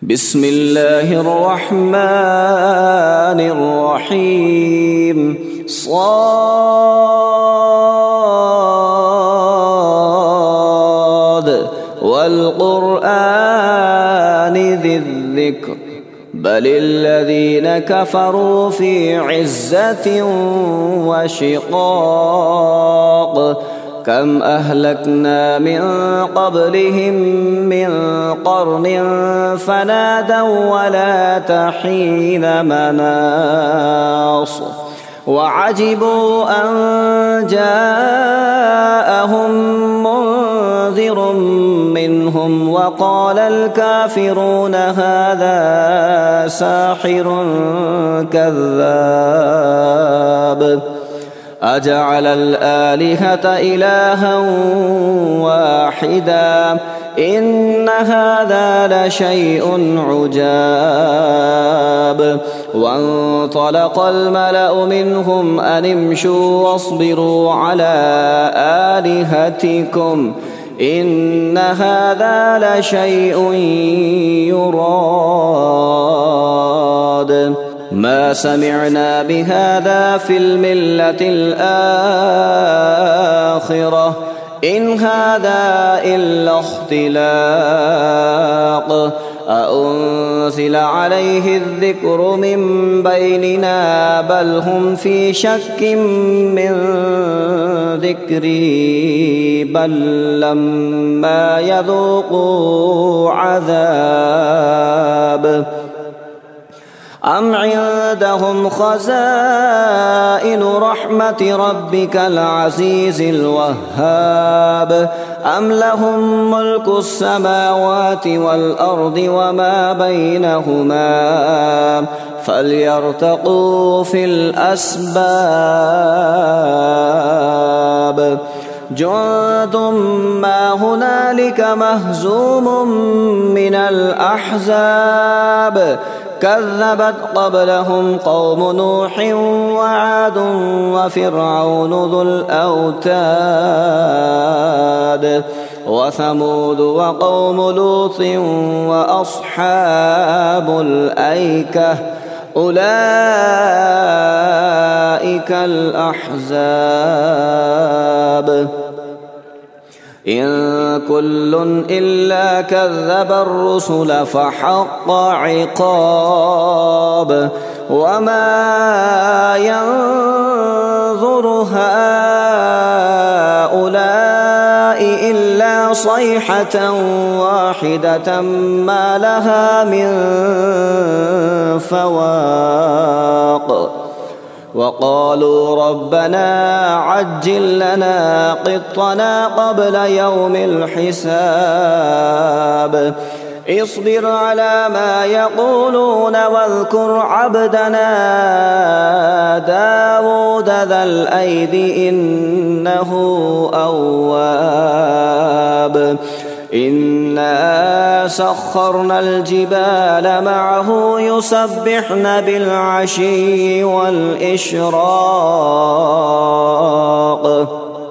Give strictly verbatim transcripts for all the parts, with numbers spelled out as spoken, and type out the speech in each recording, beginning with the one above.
بسم الله الرحمن الرحيم صاد والقرآن ذي الذكر بل الذين كفروا في عزة وشقاق كم أهلكنا من قبلهم من قرن فنادوا ولا تحين مناص وعجبوا أن جاءهم منذر منهم وقال الكافرون هذا ساحر كذاب أجعل الآلهة إلها واحدا إن هذا لشيء عجاب وانطلق الملأ منهم أن امشوا واصبروا على آلهتكم إن هذا لشيء يراد ما سمعنا بهذا في الملة الآخرة إن هذا إلا اختلاق أأنزل عليه الذكر من بيننا بل هم في شك من ذكري بل لما يذوقوا عذاب أم عندهم خزائن رحمة ربك العزيز الوهاب أم لهم ملك السماوات والأرض وما بينهما فليرتقوا في الأسباب جند ما هنالك مهزوم من الأحزاب كذبت قبلهم قوم نوح وعاد وفرعون ذو الأوتاد وثمود وقوم لوط وأصحاب الأيكة أولئك الأحزاب إن كل إلا كذب الرسل فحق عقاب وما ينظر هؤلاء إلا صيحة واحدة ما لها من فواق وقالوا ربنا عجل لنا قطنا قبل يوم الحساب اصبر على ما يقولون واذكر عبدنا داود ذا الأيد إنه أواب إنا سخرنا الجبال معه يسبحن بالعشي والإشراق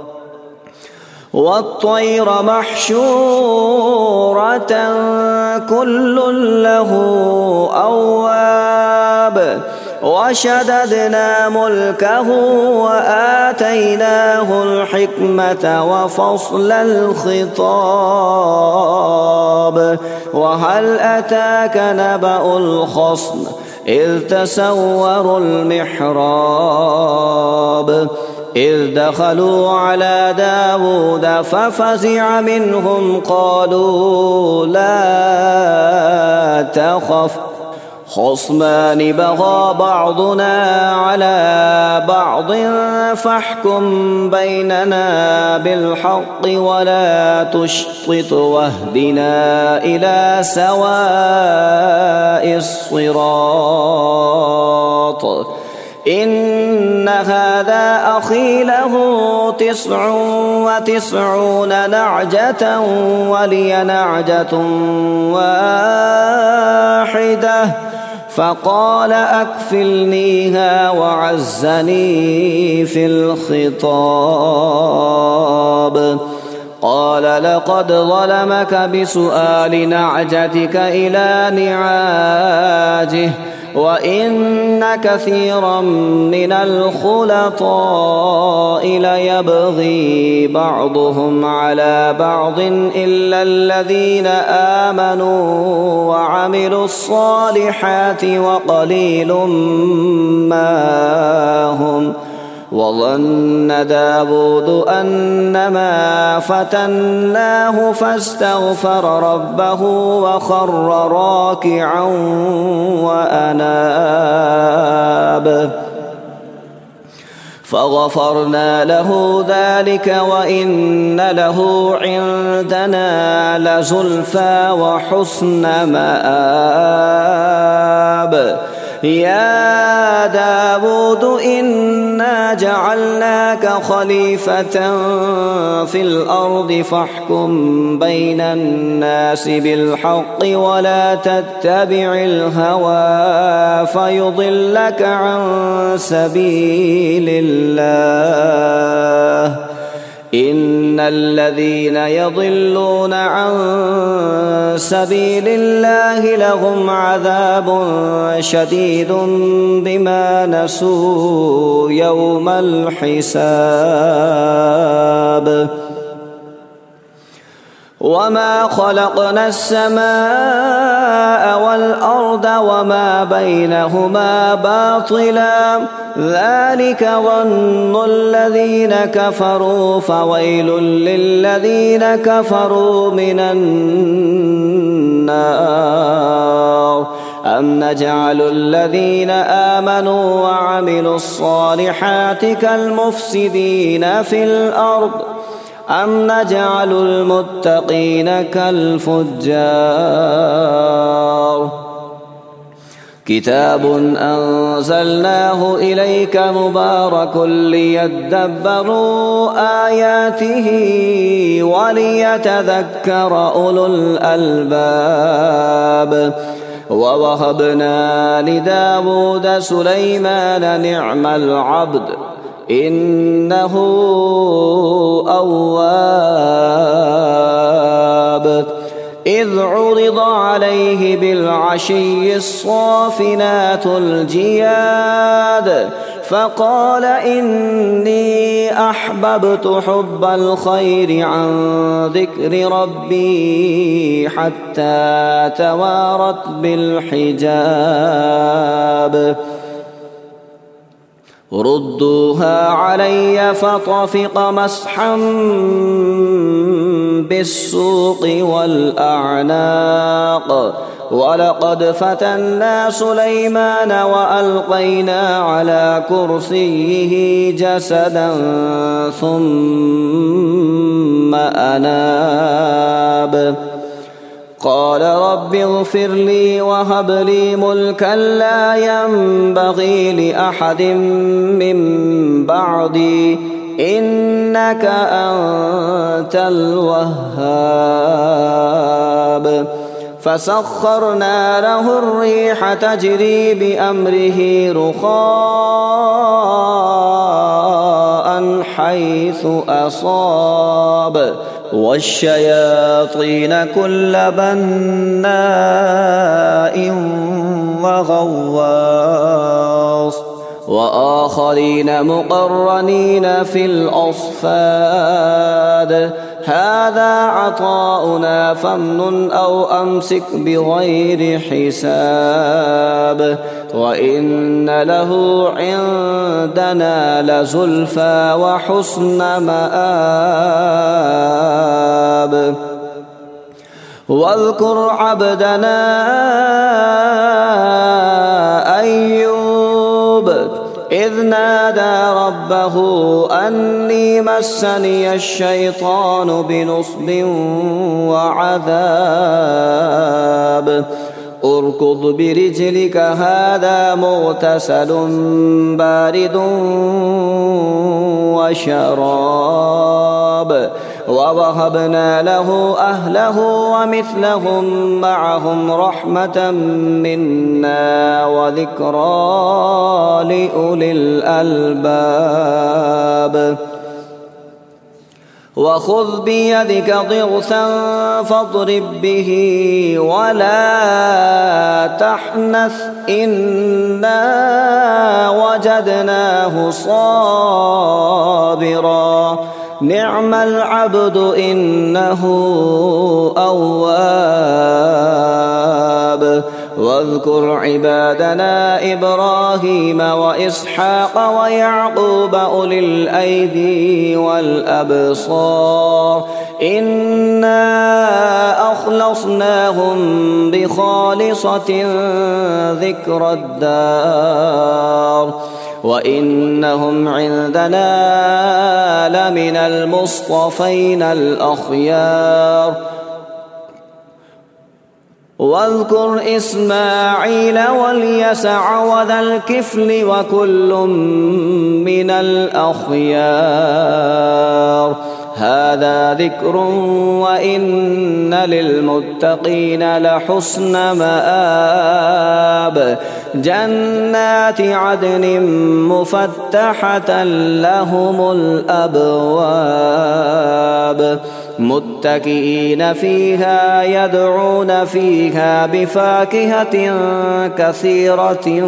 والطير محشورة كل له أواب وشددنا ملكه وآتيناه الحكمة وفصل الخطاب وهل أتاك نبأ الخصم إذ تسوروا المحراب إذ دخلوا على داود ففزع منهم قالوا لا تخف خصمان بغى بعضنا على بعض فاحكم بيننا بالحق ولا تشطط واهدنا إلى سواء الصراط إن هذا أخي له تسع وتسعون نعجة ولي نعجة واحدة فقال أكفلنيها وعزني في الخطاب قال لقد ظلمك بسؤال نعجتك إلى نعاجه وإن كثيرا من الخلطاء ليبغي بعضهم على بعض إلا الذين آمنوا وعملوا الصالحات وقليل ما هم. وظن داود أنما فتناه فاستغفر ربه وخر راكعا وأناب فغفرنا له ذلك وإن له عندنا لزلفى وحسن مآب. يا داود إنا جعلناك خليفة في الأرض فاحكم بين الناس بالحق ولا تتبع الهوى فيضلك عن سبيل الله. إن الذين يضلون عن سبيل الله لهم عذاب شديد بما نسوا يوم الحساب. وما خلقنا السماء والأرض وما بينهما باطلا ذلك ظن الذين كفروا فويل للذين كفروا من النار. أم نجعل الذين آمنوا وعملوا الصالحات كالمفسدين في الأرض أم نجعل المتقين كالفجار. كتاب أنزلناه إليك مبارك ليدبروا آياته وليتذكر أولو الألباب. ووهبنا لداود سليمان نعم العبد إنه أواب. إذ عرض عليه بالعشي الصافنات الجياد فقال إني أحببت حب الخير عن ذكر ربي حتى توارت بالحجاب. ردوها علي فطفق مسحا بالسوق والأعناق. ولقد فتنا سليمان وألقينا على كرسيه جسدا ثم أناب. قال رب اغفر لي وهب لي ملكا لا ينبغي لأحد من بعدي إنك أنت الوهاب. فسخرنا له الريح تجري بأمره رخاء حيث أصاب والشياطين كل بناء وغواص وآخرين مقرنين في الأصفاد. هذا عطاؤنا فامنن أو أمسك بغير حساب. وإن له عندنا لزلفى وحسن مآب. واذكر عبدنا أيوب إذ نادى ربه أني مسني الشيطان بنصب وعذاب. اركض برجلك هذا مغتسل بارد وشراب. ووهبنا له أهله ومثلهم معهم رحمة منا وذكرى لأولي الألباب. وخذ بيدك ضغثا فاضرب به ولا تحنث إنا وجدناه صابرا نعم العبد إنه أواب واذكر عبادنا إبراهيم وإسحاق ويعقوب أولي الأيدي والأبصار إنا أخلصناهم بخالصة ذكر الدار وإنهم عندنا لمن المصطفين الأخيار واذكر إسماعيل واليسع وذا الكفل وكل من الأخيار هذا ذكر وإن للمتقين لحسن مآب جنات عدن مفتحة لهم الأبواب متكئين فيها يدعون فيها بفاكهة كثيرة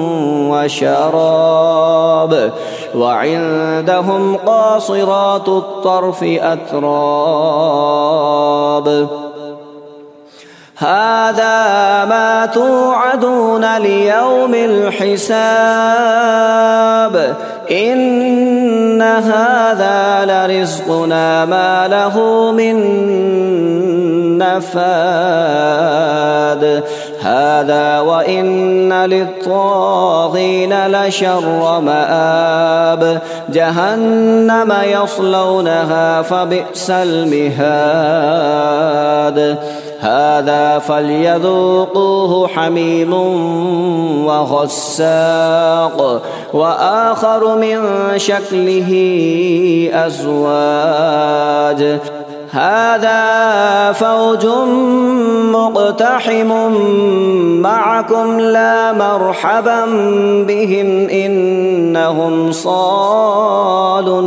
وشراب وعندهم قاصرات الطرف أتراب هذا ما توعدون ليوم الحساب إن هذا لرزقنا ما له من نفاد هذا وإن للطاغين لشر مآب جهنم يصلونها فبئس المهاد هذا فليذوقوه حميم وغساق وآخر من شكله أزواج هذا فوج مقتحم معكم لا مرحبا بهم إنهم صالوا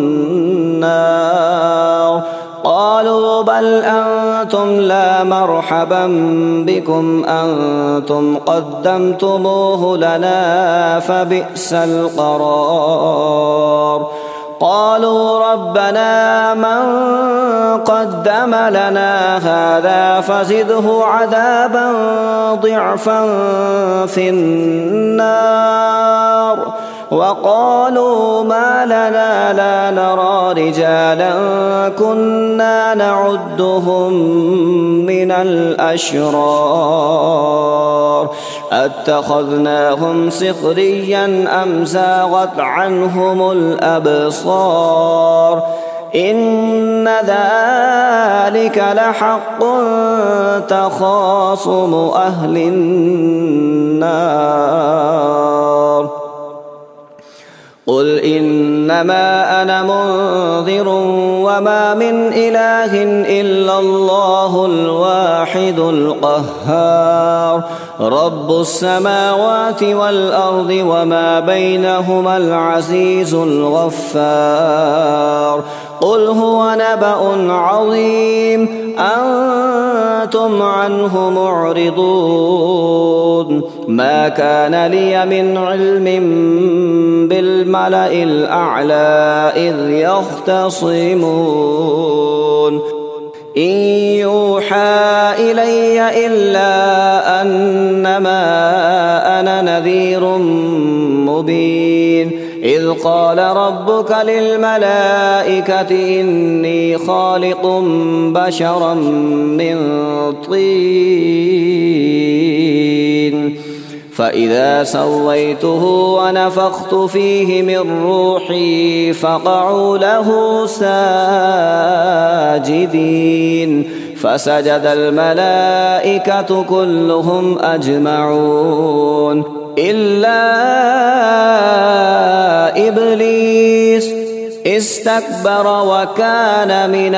النار قالوا بل أنتم لا مرحبا بكم أنتم قدمتموه لنا فبئس القرار قالوا ربنا من قدم لنا هذا فزده عذابا ضعفا في النار وقالوا ما لنا لا نرى رجالا كنا نعدهم من الأشرار أتخذناهم سخريا أم زاغت عنهم الأبصار إن ذلك لحق تخاصم أهل النار قل إنما أنا منذر وما من إله إلا الله الواحد القهار رب السماوات والأرض وما بينهما العزيز الغفار قل هو نبأ عظيم أنتم عنه معرضون ما كان لي من علم بالملأ الأعلى إذ يختصمون إن يوحى إلي إلا أنما أنا نذير مبين إذ قال ربك للملائكة إني خالق بشرا من طين فإذا سويته ونفخت فيه من روحي فقعوا له ساجدين فسجد الملائكة كلهم أجمعون إلا إبليس استكبر وكان من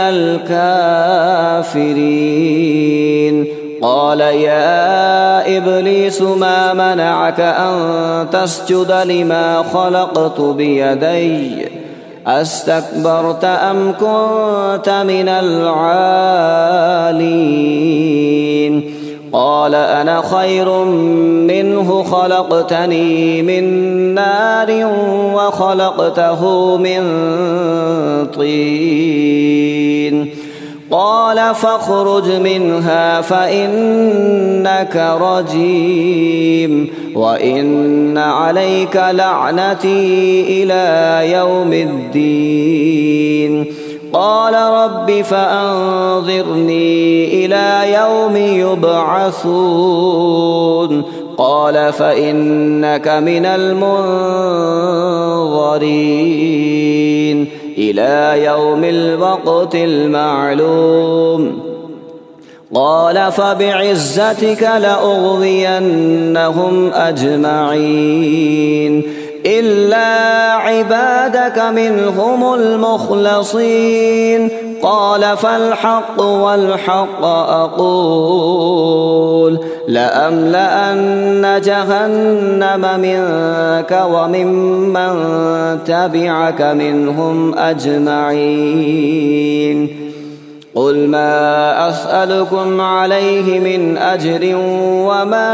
الكافرين قال يا إبليس ما منعك أن تسجد لما خلقت بيدي أستكبرت أم كنت من العالين قال أنا خير منه خلقتني من نار وخلقته من طين قال فاخرج منها فإنك رجيم وإن عليك لعنتي إلى يوم الدين قال رب فأنظرني إلى يوم يبعثون قال فإنك من المنظرين إلى يوم الوقت المعلوم قال فبعزتك لأغوينهم أجمعين إلا عبادك منهم المخلصين قال فالحق والحق أقول لأملأن جهنم منك وممن تبعك منهم أجمعين قل ما أسألكم عليه من أجر وما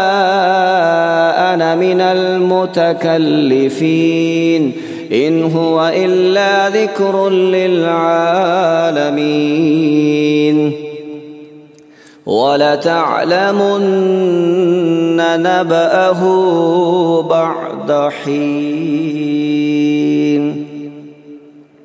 أنا من المتكلفين إن هو إلا ذكر للعالمين ولتعلمن نبأه بعد حين